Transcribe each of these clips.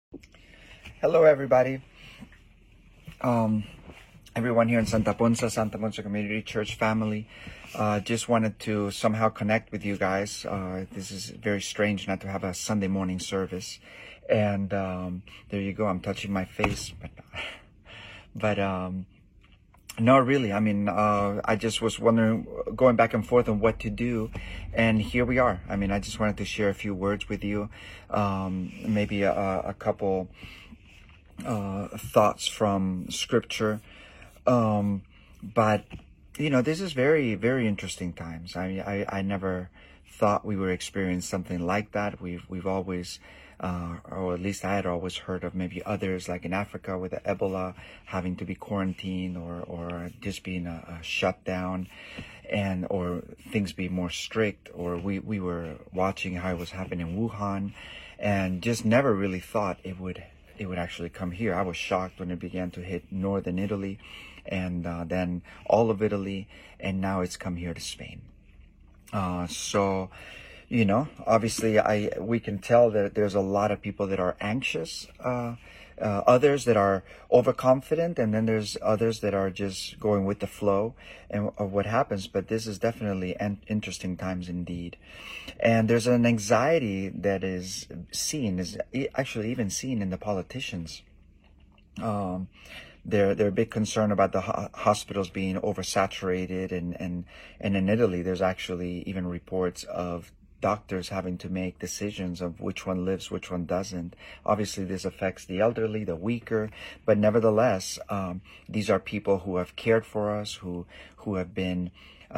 Hello, everybody. Um, Everyone here in Santa Ponsa Community Church family. Just wanted to somehow connect with you guys. This is very strange not to have a Sunday morning service. And there you go. I'm touching my face, but no, really. I mean, I just was wondering, going back and forth on what to do, and here we are. I mean, I just wanted to share a few words with you, maybe a couple thoughts from Scripture. But this is very, very interesting times. I mean, I never thought we would experience something like that. We've always, or at least I had always heard of maybe others, like in Africa with the Ebola, having to be quarantined or just being shut down, or things be more strict. Or we were watching how it was happening in Wuhan, and just never really thought it would actually come here. I was shocked when it began to hit northern Italy, and then all of Italy, and now it's come here to Spain. So, obviously we can tell that there's a lot of people that are anxious, others that are overconfident, and then there's others that are just going with the flow and of what happens. But this is definitely interesting times indeed. And there's an anxiety that is actually even seen in the politicians. They're a big concern about the hospitals being oversaturated, and in Italy there's actually even reports of doctors having to make decisions of which one lives, which one doesn't. Obviously, this affects the elderly, the weaker, but nevertheless, these are people who have cared for us, who have been,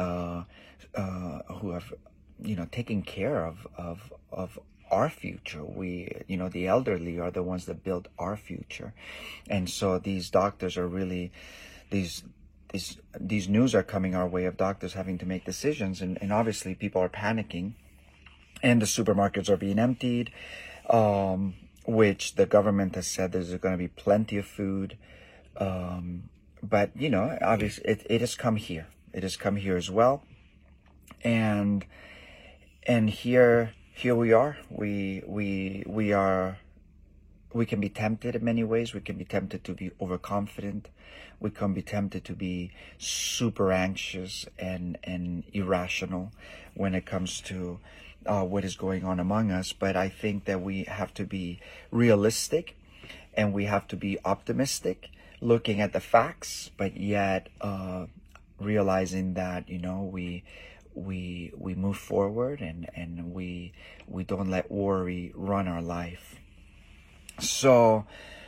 who have, taken care of our future. The elderly are the ones that build our future, and so these doctors are really these news are coming our way of doctors having to make decisions, and obviously people are panicking. And the supermarkets are being emptied, which the government has said there's going to be plenty of food. But, obviously it has come here. It has come here as well. And here we are. We can be tempted in many ways. We can be tempted to be overconfident. We can be tempted to be super anxious and irrational when it comes to what is going on among us. But I think that we have to be realistic, and we have to be optimistic, looking at the facts, but yet realizing that we move forward, and we don't let worry run our life. So,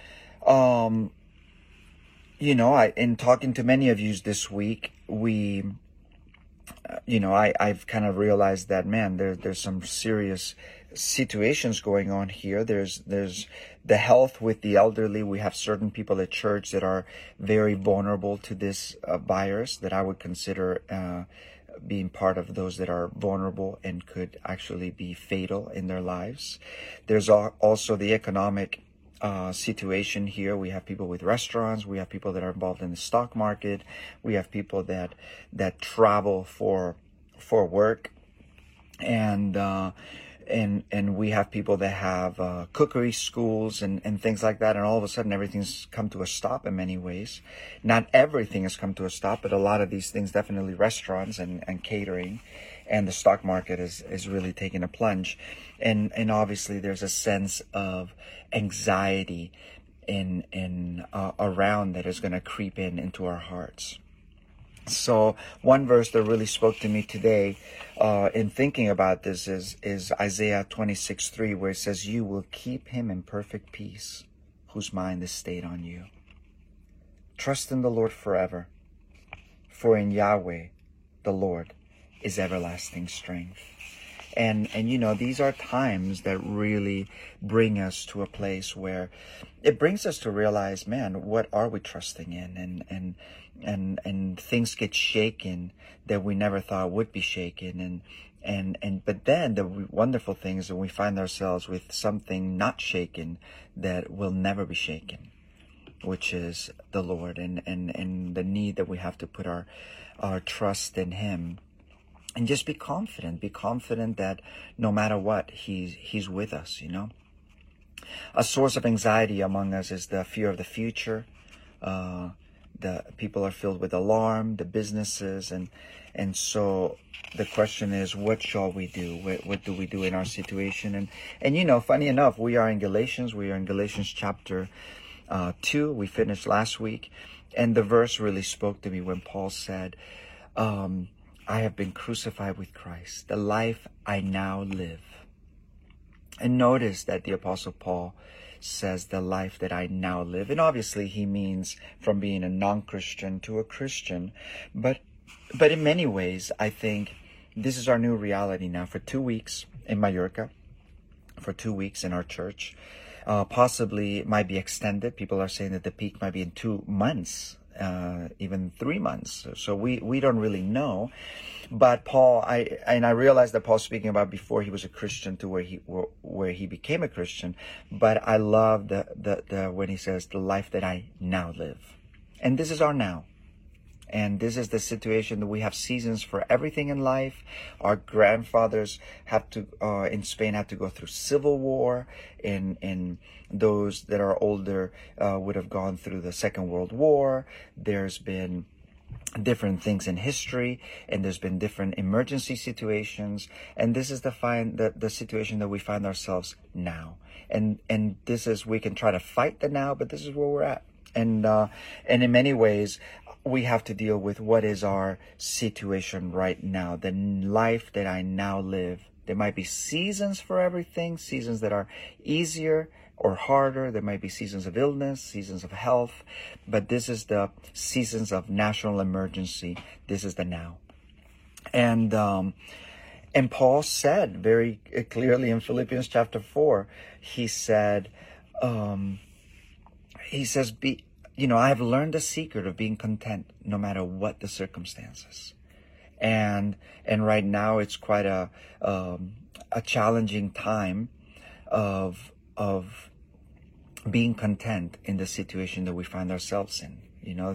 in talking to many of you this week, I've kind of realized that, man, there's some serious situations going on here. There's the health with the elderly. We have certain people at church that are very vulnerable to this virus, that I would consider being part of those that are vulnerable and could actually be fatal in their lives. There's also the economic situation here. We have people with restaurants. We have people that are involved in the stock market. We have people that travel for work, and we have people that have cookery schools and things like that. And all of a sudden, everything's come to a stop in many ways. Not everything has come to a stop, but a lot of these things, definitely restaurants and catering, and the stock market is really taking a plunge. And obviously there's a sense of anxiety around that is going to creep into our hearts. So one verse that really spoke to me today in thinking about this is Isaiah 26:3, where it says, "You will keep him in perfect peace, whose mind is stayed on you. Trust in the Lord forever, for in Yahweh the Lord is everlasting strength." And these are times that really bring us to a place where it brings us to realize, man, what are we trusting in? And things get shaken that we never thought would be shaken. But then the wonderful thing is that we find ourselves with something not shaken that will never be shaken, which is the Lord, and the need that we have to put our trust in him. And just be confident that no matter what, he's with us, A source of anxiety among us is the fear of the future. The people are filled with alarm, the businesses, and so the question is, what shall we do? What do we do in our situation? And funny enough, we are in Galatians. We are in Galatians chapter 2. We finished last week, and the verse really spoke to me when Paul said, I have been crucified with Christ. The life I now live. And notice that the Apostle Paul says the life that I now live. And obviously he means from being a non-Christian to a Christian. But in many ways, I think this is our new reality now. For 2 weeks in Mallorca, for 2 weeks in our church, possibly it might be extended. People are saying that the peak might be in 2 months, even 3 months. So we don't really know. But Paul, I realized that Paul's speaking about before he was a Christian to where he became a Christian. But I love the when he says the life that I now live, and this is our now. And this is the situation that we have seasons for everything in life. Our grandfathers in Spain had to go through civil war. And those that are older would have gone through the Second World War. There's been different things in history, and there's been different emergency situations. And this is the situation that we find ourselves now. And this is, we can try to fight the now, but this is where we're at. And in many ways, we have to deal with what is our situation right now, the life that I now live. There might be seasons for everything, seasons that are easier or harder. There might be seasons of illness, seasons of health, but this is the seasons of national emergency. This is the now. And Paul said very clearly in Philippians chapter 4, he says, I have learned the secret of being content no matter what the circumstances. And right now it's quite a challenging time of being content in the situation that we find ourselves in.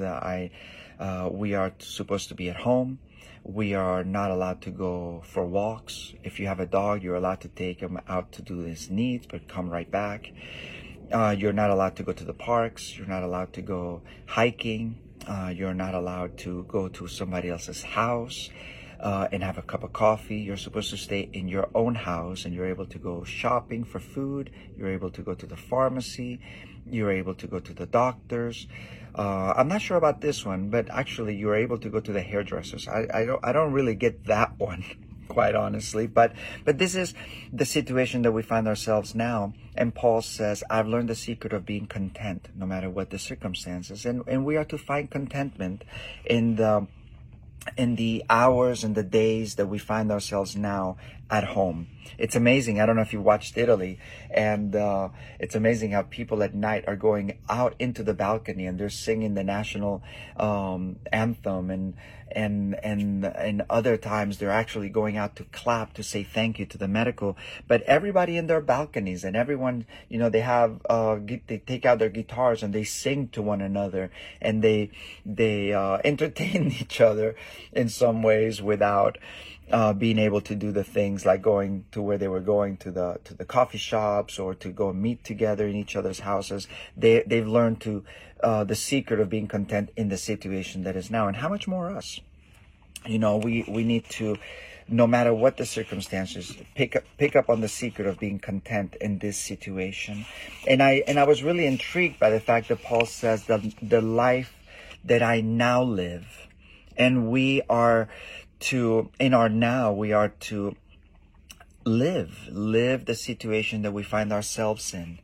We are supposed to be at home. We are not allowed to go for walks. If you have a dog, you're allowed to take him out to do his needs, but come right back. You're not allowed to go to the parks. You're not allowed to go hiking. You're not allowed to go to somebody else's house and have a cup of coffee. You're supposed to stay in your own house, and you're able to go shopping for food. You're able to go to the pharmacy. You're able to go to the doctors. I'm not sure about this one, but actually you're able to go to the hairdressers. I don't really get that one, quite honestly, but this is the situation that we find ourselves now. And Paul says, I've learned the secret of being content no matter what the circumstances. And we are to find contentment in the hours and the days that we find ourselves now at home. It's amazing. I don't know if you watched Italy, and it's amazing how people at night are going out into the balcony and they're singing the national anthem, and other times they're actually going out to clap to say thank you to the medical. But everybody in their balconies, and everyone, they have they take out their guitars and they sing to one another, and they entertain each other in some ways without being able to do the things like going to where they were going to the coffee shops, or to go meet together in each other's houses. They've learned to the secret of being content in the situation that is now. And how much more us? We need to, no matter what the circumstances, pick up on the secret of being content in this situation. And I was really intrigued by the fact that Paul says the life that I now live, and we are to, in our now, we are to live the situation that we find ourselves in.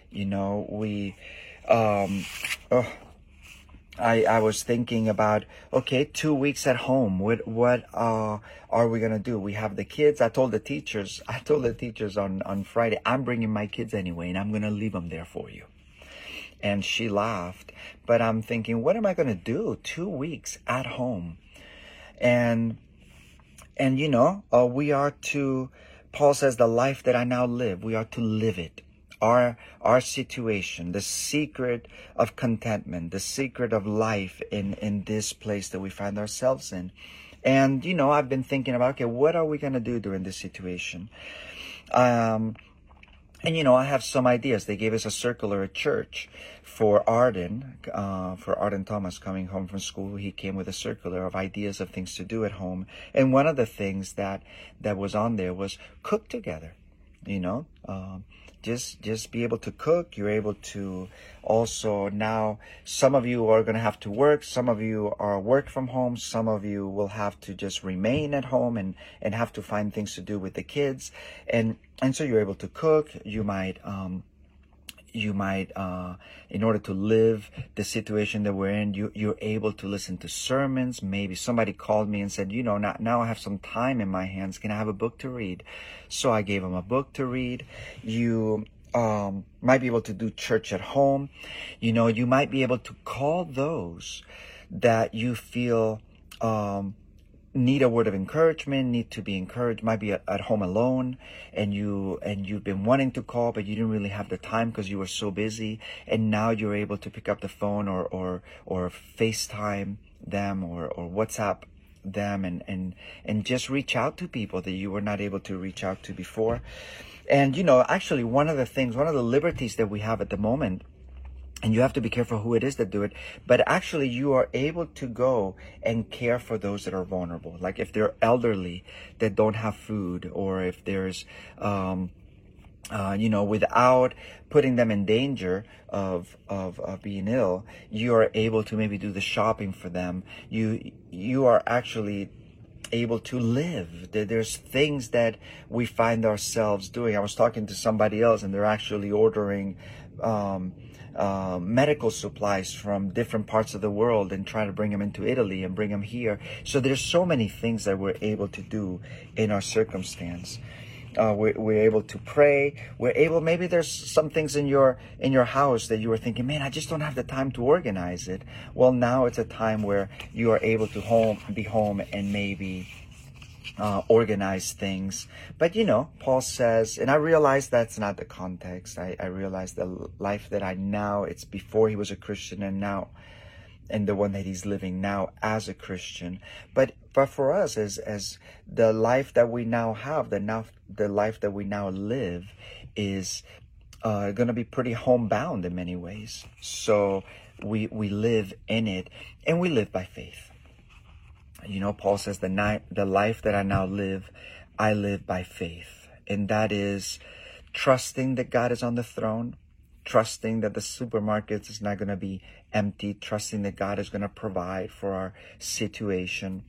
I was thinking about, 2 weeks at home. What are we going to do? We have the kids. I told the teachers on Friday, I'm bringing my kids anyway, and I'm going to leave them there for you. And she laughed, but I'm thinking, what am I going to do? 2 weeks at home. And we are to, Paul says, the life that I now live, we are to live it. Our situation, the secret of contentment, the secret of life in this place that we find ourselves in. And, I've been thinking about, what are we going to do during this situation? And, I have some ideas. They gave us a circular at church for Arden Thomas coming home from school. He came with a circular of ideas of things to do at home. And one of the things that was on there was cook together, just be able to cook. You're able to also now, some of you are going to have to work. Some of you are work from home. Some of you will have to just remain at home and have to find things to do with the kids. And so you're able to cook. You might, in order to live the situation that we're in, you're able to listen to sermons. Maybe somebody called me and said, now I have some time in my hands. Can I have a book to read? So I gave them a book to read. You might be able to do church at home. You might be able to call those that you feel need a word of encouragement, need to be encouraged, might be at home alone, and you've been wanting to call, but you didn't really have the time because you were so busy, and now you're able to pick up the phone or FaceTime them or WhatsApp them and just reach out to people that you were not able to reach out to before. And actually one of the liberties that we have at the moment, and you have to be careful who it is that do it, but actually you are able to go and care for those that are vulnerable. Like if they're elderly that don't have food, or if there's, without putting them in danger of being ill, you are able to maybe do the shopping for them. You are actually able to live. There's things that we find ourselves doing. I was talking to somebody else and they're actually ordering, medical supplies from different parts of the world and trying to bring them into Italy and bring them here. So there's so many things that we're able to do in our circumstance. We're able to pray. Maybe there's some things in your house that you were thinking, man, I just don't have the time to organize it. Well, now it's a time where you are able to be home and maybe organize things. But Paul says, and I realize that's not the context. I realize the life that it's before he was a Christian and now, and the one that he's living now as a Christian. But for us, as the life that we now have, the life that we now live is going to be pretty homebound in many ways. So we live in it, and we live by faith. Paul says the life that I now live, I live by faith. And that is trusting that God is on the throne, trusting that the supermarkets is not going to be empty, trusting that God is going to provide for our situation.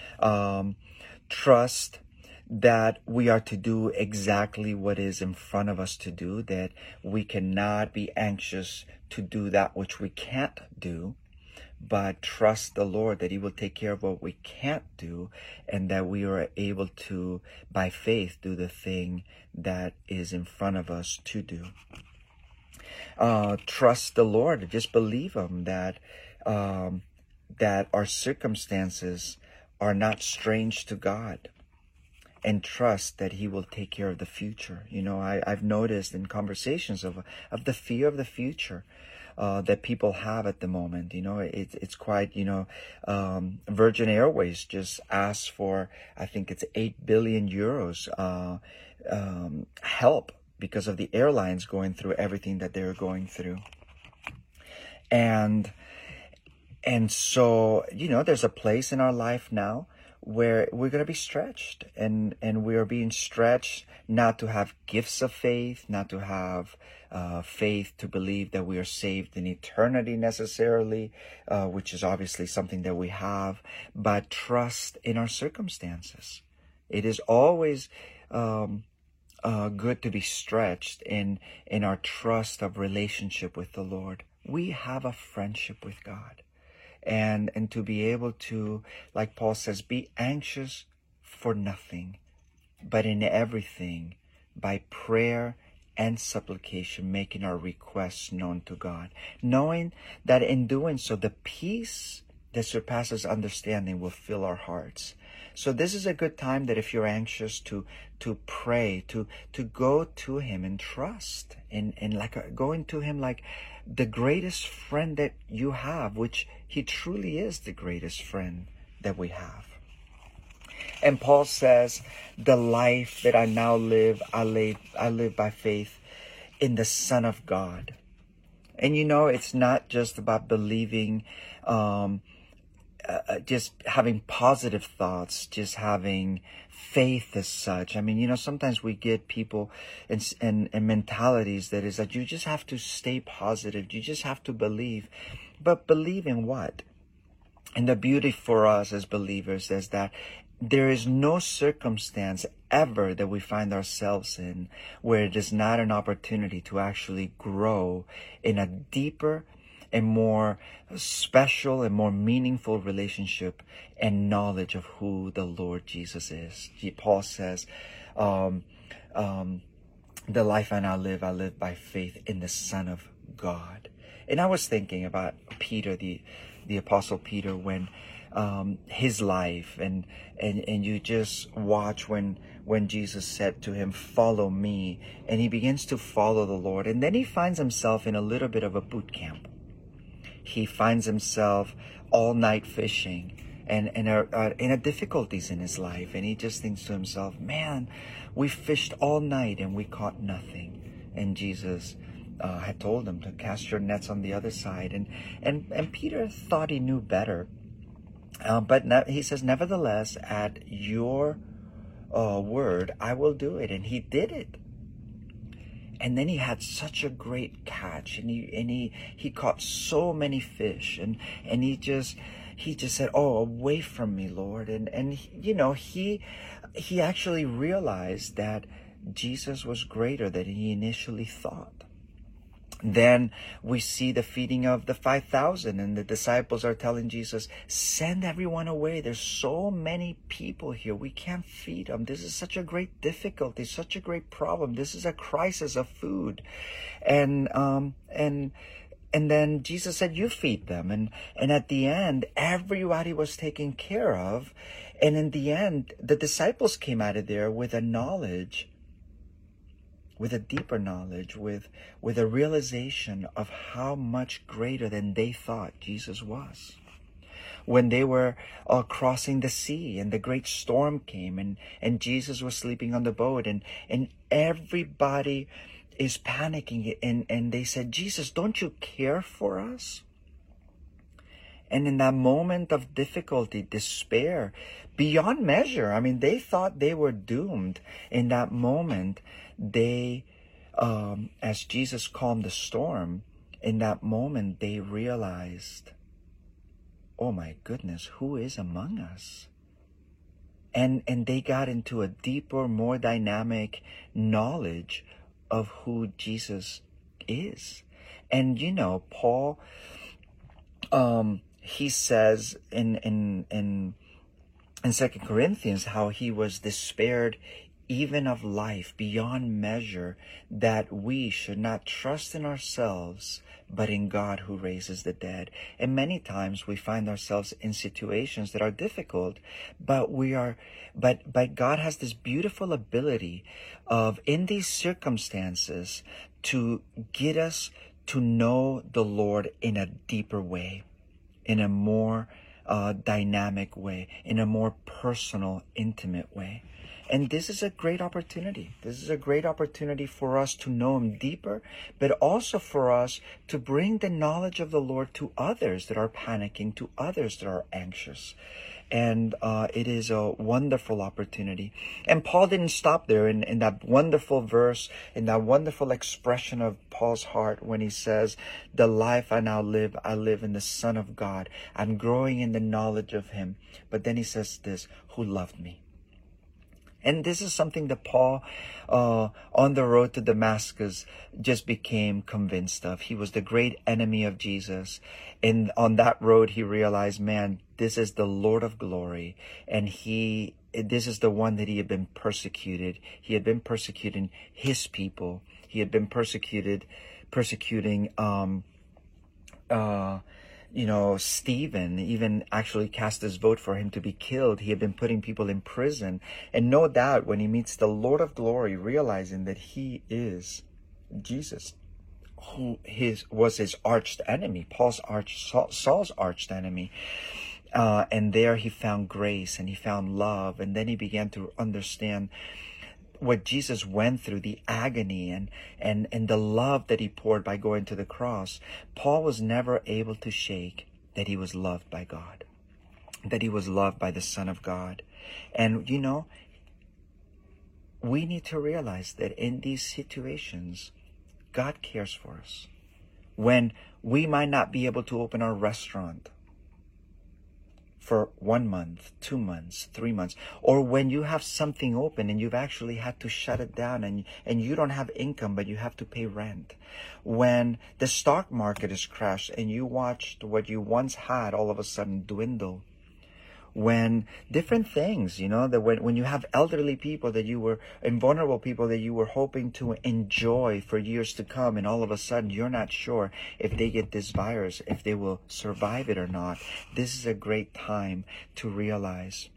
Trust that we are to do exactly what is in front of us to do, that we cannot be anxious to do that which we can't do, but trust the Lord that he will take care of what we can't do, and that we are able to, by faith, do the thing that is in front of us to do. Trust the Lord. Just believe him that our circumstances are not strange to God, and trust that he will take care of the future. I've noticed in conversations of the fear of the future that people have at the moment. It's quite, Virgin Airways just asked for, I think it's 8 billion euros help because of the airlines going through everything that they're going through. And so, there's a place in our life now where we're going to be stretched, and we are being stretched not to have gifts of faith, not to have faith to believe that we are saved in eternity necessarily, which is obviously something that we have, but trust in our circumstances. It is always good to be stretched in our trust of relationship with the Lord. We have a friendship with God. And to be able to, like Paul says, be anxious for nothing, but in everything, by prayer and supplication, making our requests known to God, knowing that in doing so, the peace that surpasses understanding will fill our hearts. So this is a good time that if you're anxious to pray, to go to him and trust, and going to him like the greatest friend that you have, which he truly is the greatest friend that we have. And Paul says, the life that I now live, I live by faith. in the Son of God. And it's not just about believing, just having positive thoughts, just having faith as such. I mean, sometimes we get people and mentalities that is that you just have to stay positive. You just have to believe. But believe in what? And the beauty for us as believers is that there is no circumstance ever that we find ourselves in where it is not an opportunity to actually grow in a deeper and more special and more meaningful relationship and knowledge of who the Lord Jesus is. Paul says, the life I now live, I live by faith in the Son of God. And I was thinking about Peter, the Apostle Peter, when his life and you just watch when Jesus said to him, follow me, and he begins to follow the Lord, and then he finds himself in a little bit of a boot camp. He finds himself all night fishing and in a difficulties in his life, and he just thinks to himself, man, we fished all night and we caught nothing. And Jesus had told him to cast your nets on the other side, and Peter thought he knew better. But he says, nevertheless, at your word, I will do it. And he did it. And then he had such a great catch, and he caught so many fish, and he just said, oh, away from me, Lord. And he actually realized that Jesus was greater than he initially thought. Then we see the feeding of the 5,000, and the disciples are telling Jesus, send everyone away. There's so many people here. We can't feed them. This is such a great difficulty, such a great problem. This is a crisis of food. And then Jesus said, you feed them. And at the end, everybody was taken care of. And in the end, the disciples came out of there with a knowledge, with a deeper knowledge, with a realization of how much greater than they thought Jesus was. When they were crossing the sea and the great storm came, and Jesus was sleeping on the boat, and everybody is panicking, and they said, Jesus, don't you care for us? And in that moment of difficulty, despair, beyond measure, I mean, they thought they were doomed. In that moment, they, as Jesus calmed the storm, in that moment, they realized, oh my goodness, who is among us? And they got into a deeper, more dynamic knowledge of who Jesus is. And Paul, he says in 2 Corinthians how he was despaired even of life beyond measure, that we should not trust in ourselves, but in God who raises the dead. And many times we find ourselves in situations that are difficult, but God has this beautiful ability of, in these circumstances, to get us to know the Lord in a deeper way, in a more dynamic way, in a more personal, intimate way. And this is a great opportunity. This is a great opportunity for us to know Him deeper, but also for us to bring the knowledge of the Lord to others that are panicking, to others that are anxious. And it is a wonderful opportunity. And Paul didn't stop there in that wonderful verse, in that wonderful expression of Paul's heart when he says, the life I now live, I live in the Son of God. I'm growing in the knowledge of Him. But then he says this, who loved me. And this is something that Paul, on the road to Damascus, just became convinced of. He was the great enemy of Jesus. And on that road, he realized, man, this is the Lord of glory. And this is the one that he had been persecuted. He had been persecuting his people. He had been persecuting, Stephen even actually cast his vote for him to be killed. He had been putting people in prison. And no doubt when he meets the Lord of glory, realizing that he is Jesus, who was his arch enemy, Saul's arch enemy. And there he found grace and he found love. And then he began to understand what Jesus went through, the agony and the love that he poured by going to the cross, Paul was never able to shake that he was loved by God, that he was loved by the Son of God. And you know, we need to realize that in these situations, God cares for us. When we might not be able to open our restaurant for 1 month, 2 months, 3 months, or when you have something open and you've actually had to shut it down and you don't have income but you have to pay rent. When the stock market is crashed and you watched what you once had all of a sudden dwindle. When different things, you know, that when you have elderly people that you were, and vulnerable people that you were hoping to enjoy for years to come, and all of a sudden you're not sure if they get this virus, if they will survive it or not. This is a great time to realize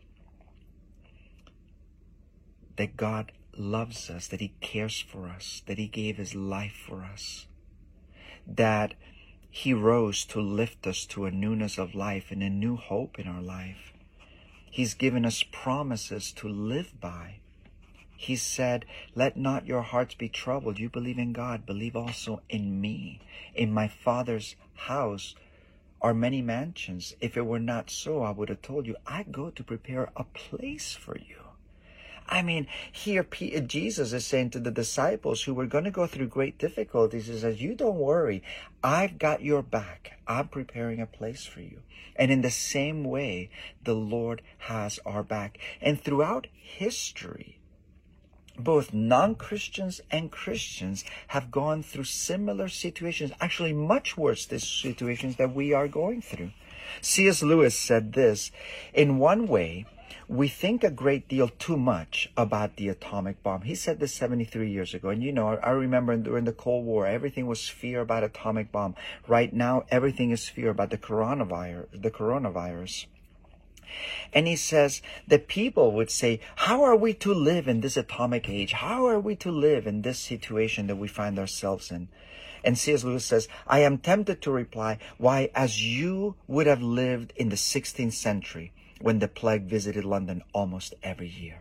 that God loves us, that he cares for us, that he gave his life for us, that he rose to lift us to a newness of life and a new hope in our life. He's given us promises to live by. He said, let not your hearts be troubled. You believe in God, believe also in me. In my Father's house are many mansions. If it were not so, I would have told you, I go to prepare a place for you. I mean, here Jesus is saying to the disciples who were going to go through great difficulties, he says, you don't worry. I've got your back. I'm preparing a place for you. And in the same way, the Lord has our back. And throughout history, both non-Christians and Christians have gone through similar situations, actually much worse than situations that we are going through. C.S. Lewis said this, in one way, we think a great deal too much about the atomic bomb. He said this 73 years ago. And you know, I remember during the Cold War, everything was fear about atomic bomb. Right now, everything is fear about the coronavirus. And he says that people would say, how are we to live in this atomic age? How are we to live in this situation that we find ourselves in? And C.S. Lewis says, I am tempted to reply, why, as you would have lived in the 16th century, when the plague visited London almost every year.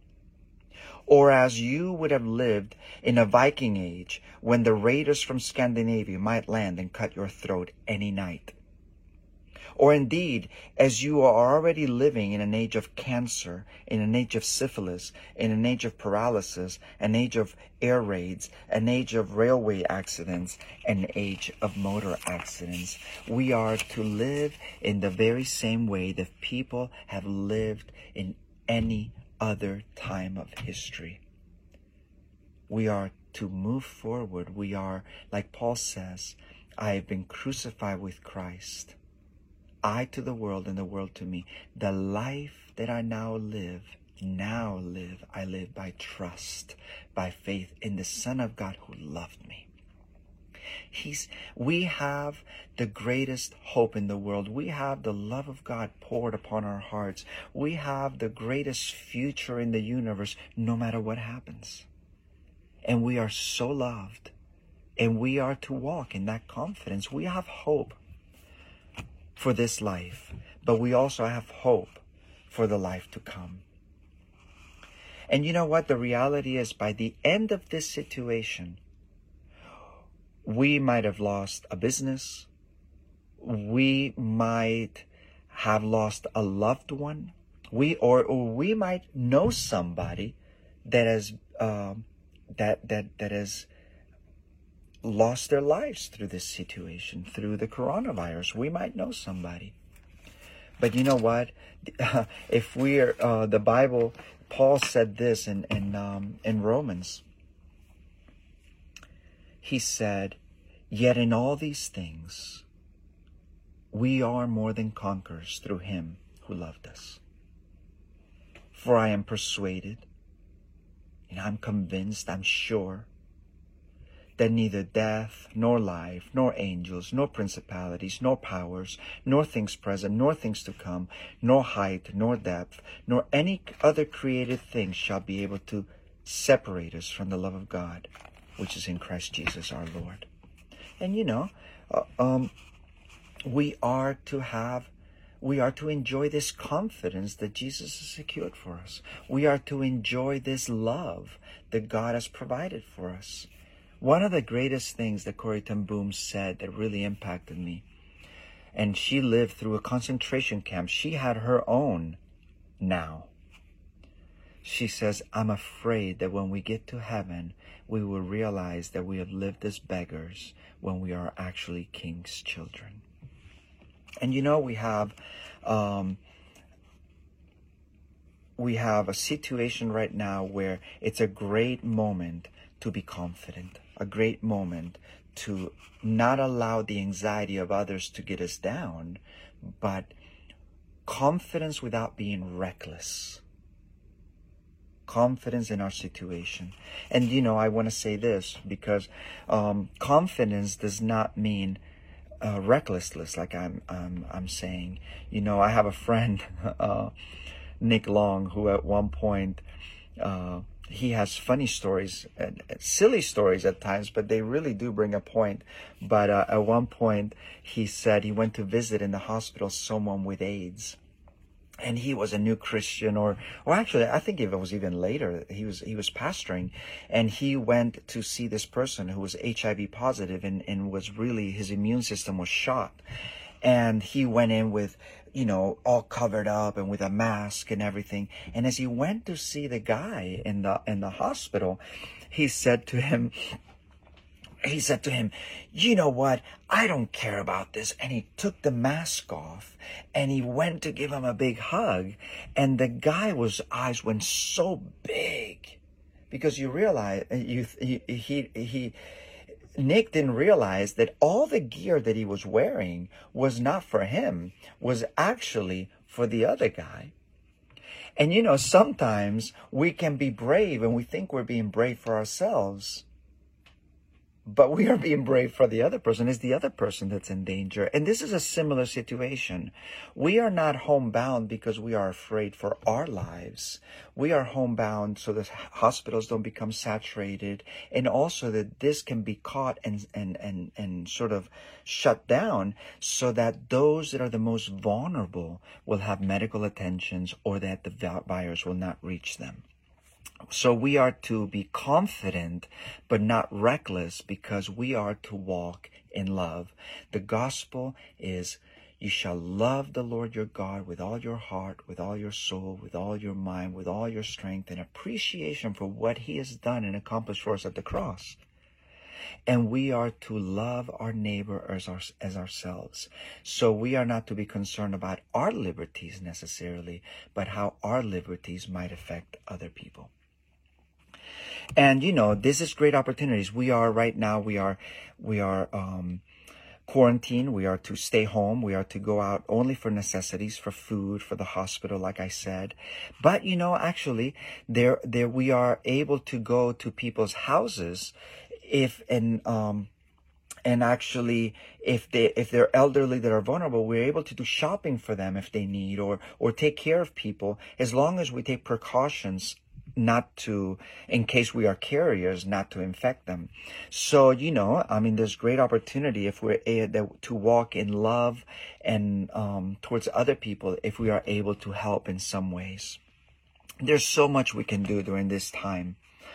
Or as you would have lived in a Viking age, when the raiders from Scandinavia might land and cut your throat any night. Or indeed, as you are already living in an age of cancer, in an age of syphilis, in an age of paralysis, an age of air raids, an age of railway accidents, an age of motor accidents. We are to live in the very same way that people have lived in any other time of history. We are to move forward. We are, like Paul says, I have been crucified with Christ. I to the world and the world to me. The life that I now live, I live by trust, by faith in the Son of God who loved me. We have the greatest hope in the world. We have the love of God poured upon our hearts. We have the greatest future in the universe, no matter what happens. And we are so loved. And we are to walk in that confidence. We have hope for this life, but we also have hope for the life to come. And you know what? The reality is, by the end of this situation, we might have lost a business. We might have lost a loved one. Or we might know somebody that has lost their lives through this situation, through the coronavirus. We might know somebody. But you know what? If we're the Bible, Paul said this in Romans. He said, yet in all these things, we are more than conquerors through him who loved us. For I am persuaded, and I'm convinced, I'm sure, that neither death, nor life, nor angels, nor principalities, nor powers, nor things present, nor things to come, nor height, nor depth, nor any other created thing shall be able to separate us from the love of God, which is in Christ Jesus our Lord. And you know, we are to have We are to enjoy this confidence that Jesus has secured for us. We are to enjoy this love that God has provided for us. One of the greatest things that Corrie ten Boom said that really impacted me, and she lived through a concentration camp. She had her own now. She says, I'm afraid that when we get to heaven, we will realize that we have lived as beggars when we are actually King's children. And you know, we have a situation right now where it's a great moment to be confident, a great moment to not allow the anxiety of others to get us down, but confidence without being reckless. Confidence in our situation. And you know, I want to say this because confidence does not mean recklessness, like I'm saying. You know, I have a friend, Nick Long, who at one point he has funny stories and silly stories at times, but they really do bring a point. But at one point, he said he went to visit in the hospital someone with AIDS. And he was a new Christian, or actually, I think it was even later. He was pastoring, and he went to see this person who was HIV positive, and was really, his immune system was shot. And he went in with, you know, all covered up and with a mask and everything. And as he went to see the guy in the hospital, he said to him, you know what? I don't care about this. And he took the mask off and he went to give him a big hug. And the guy's eyes went so big because you realize, Nick didn't realize that all the gear that he was wearing was not for him, was actually for the other guy. And you know, sometimes we can be brave and we think we're being brave for ourselves. But we are being brave for the other person. It's the other person that's in danger. And this is a similar situation. We are not homebound because we are afraid for our lives. We are homebound so that hospitals don't become saturated, and also that this can be caught and sort of shut down so that those that are the most vulnerable will have medical attentions, or that the virus will not reach them. So we are to be confident, but not reckless, because we are to walk in love. The gospel is, you shall love the Lord your God with all your heart, with all your soul, with all your mind, with all your strength, and appreciation for what he has done and accomplished for us at the cross. And we are to love our neighbor as ourselves. So we are not to be concerned about our liberties necessarily, but how our liberties might affect other people. And you know, this is great opportunities. We are quarantined. We are to stay home. We are to go out only for necessities, for food, for the hospital, like I said. But you know, actually, there we are able to go to people's houses and actually, if they're elderly that are vulnerable, we're able to do shopping for them if they need, or take care of people, as long as we take precautions not to, in case we are carriers, not to infect them. So, you know, I mean, there's great opportunity if we're to walk in love and towards other people, if we are able to help in some ways. There's so much we can do during this time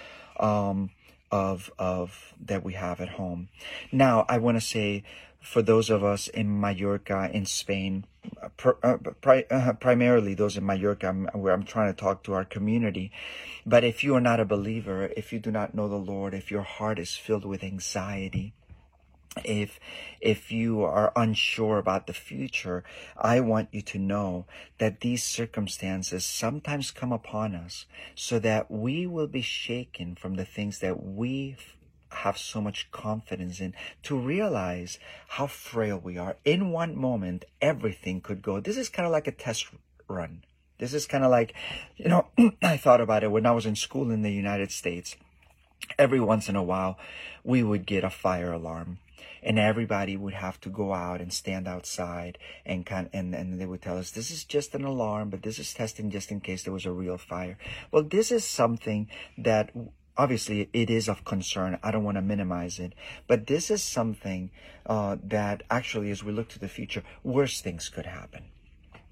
of that we have at home. Now, I want to say, for those of us in Mallorca, in Spain, primarily those in Mallorca, where I'm trying to talk to our community. But if you are not a believer, if you do not know the Lord, if your heart is filled with anxiety, if you are unsure about the future, I want you to know that these circumstances sometimes come upon us so that we will be shaken from the things that we have so much confidence in, to realize how frail we are. In one moment, everything could go. This is kind of like a test run. This is kind of like, you know, I thought about it when I was in school in the United States. Every once in a while, we would get a fire alarm, and everybody would have to go out and stand outside and they would tell us, this is just an alarm, but this is testing just in case there was a real fire. Well, this is something that obviously it is of concern. I don't want to minimize it, but this is something that actually, as we look to the future, worse things could happen.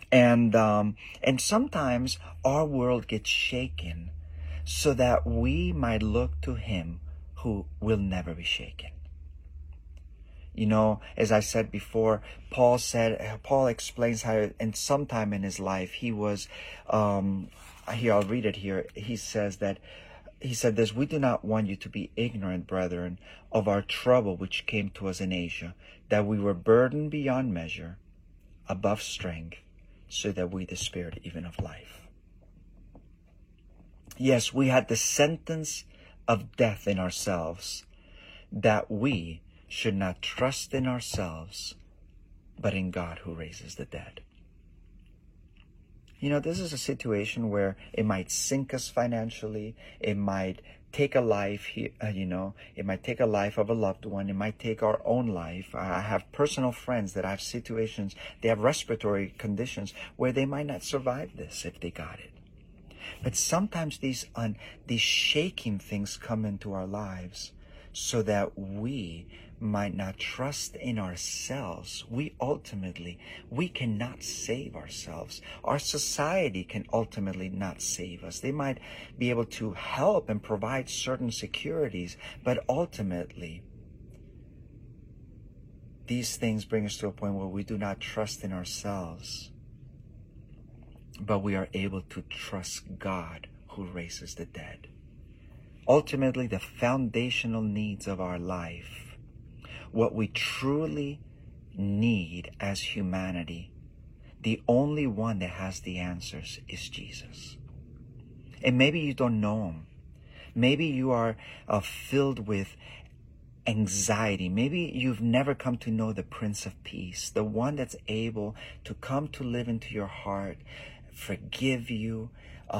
And sometimes our world gets shaken so that we might look to him who will never be shaken. You know, as I said before, Paul explains how in some time in his life he was, here I'll read it here. He said this, we do not want you to be ignorant, brethren, of our trouble which came to us in Asia, that we were burdened beyond measure, above strength, so that we despaired even of life. Yes, we had the sentence of death in ourselves, that we should not trust in ourselves, but in God who raises the dead. You know, this is a situation where it might sink us financially. It might take a life, it might take a life of a loved one. It might take our own life. I have personal friends that have situations, they have respiratory conditions where they might not survive this if they got it. But sometimes these shaking things come into our lives so that we might not trust in ourselves. We cannot save ourselves. Our society can ultimately not save us. They might be able to help and provide certain securities, but ultimately, these things bring us to a point where we do not trust in ourselves, but we are able to trust God who raises the dead. Ultimately, the foundational needs of our life, what we truly need as humanity, the only one that has the answers is Jesus. And maybe you don't know him. Maybe you are filled with anxiety. Maybe you've never come to know the Prince of Peace, the one that's able to come to live into your heart, forgive you,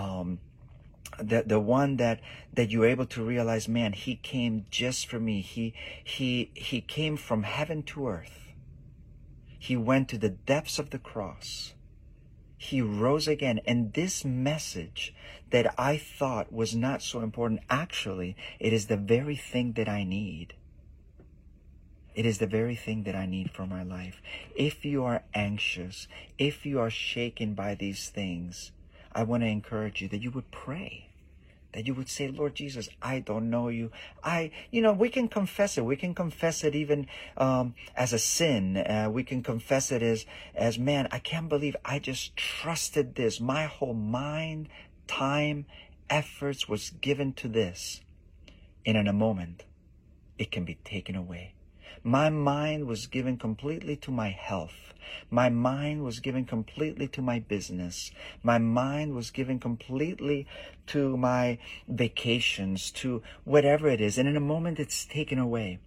the one that you're able to realize, man, he came just for me. He came from heaven to earth. He went to the depths of the cross. He rose again. And this message that I thought was not so important, actually, it is the very thing that I need. It is the very thing that I need for my life. If you are anxious, if you are shaken by these things, I want to encourage you that you would pray. That you would say, Lord Jesus, I don't know you. We can confess it. We can confess it even as a sin. We can confess it as man, I can't believe I just trusted this. My whole mind, time, efforts was given to this. And in a moment, it can be taken away. My mind was given completely to my health. My mind was given completely to my business. My mind was given completely to my vacations, to whatever it is. And in a moment, it's taken away.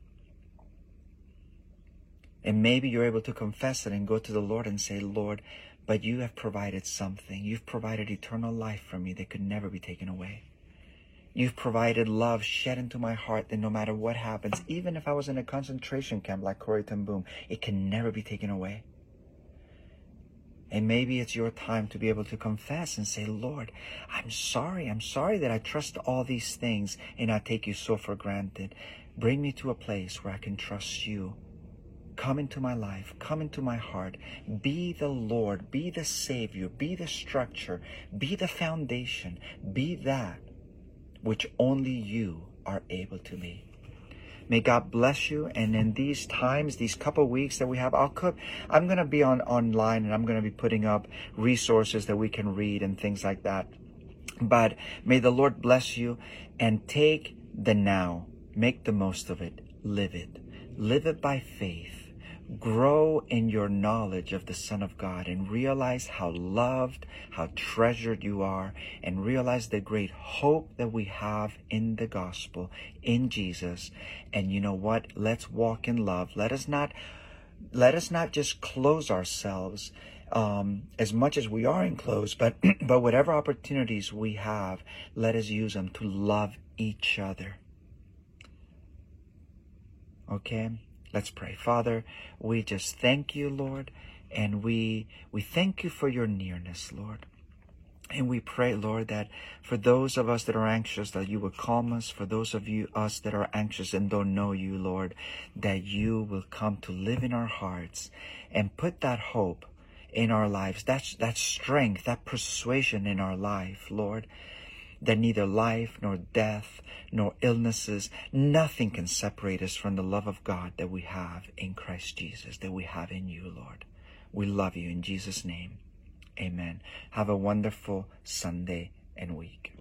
And maybe you're able to confess it and go to the Lord and say, Lord, but you have provided something. You've provided eternal life for me that could never be taken away. You've provided love shed into my heart that no matter what happens, even if I was in a concentration camp like Corrie ten Boom, it can never be taken away. And maybe it's your time to be able to confess and say, Lord, I'm sorry that I trust all these things and I take you so for granted. Bring me to a place where I can trust you. Come into my life, come into my heart. Be the Lord, be the Savior, be the structure, be the foundation, be that which only you are able to be. May God bless you. And in these times, these couple weeks that we have, I'm going to be online and I'm going to be putting up resources that we can read and things like that. But may the Lord bless you and take the now, make the most of it, live it by faith. Grow in your knowledge of the Son of God and realize how loved, how treasured you are, and realize the great hope that we have in the gospel, in Jesus. And you know what? Let's walk in love. Let us not just close ourselves as much as we are enclosed, but whatever opportunities we have, let us use them to love each other. Okay? Let's pray. Father, we just thank you, Lord, and we thank you for your nearness, Lord. And we pray, Lord, that for those of us that are anxious, that you will calm us. For those of us that are anxious and don't know you, Lord, that you will come to live in our hearts and put that hope in our lives, that strength, that persuasion in our life, Lord, that neither life nor death nor illnesses, nothing can separate us from the love of God that we have in Christ Jesus, that we have in you, Lord. We love you in Jesus' name. Amen. Have a wonderful Sunday and week.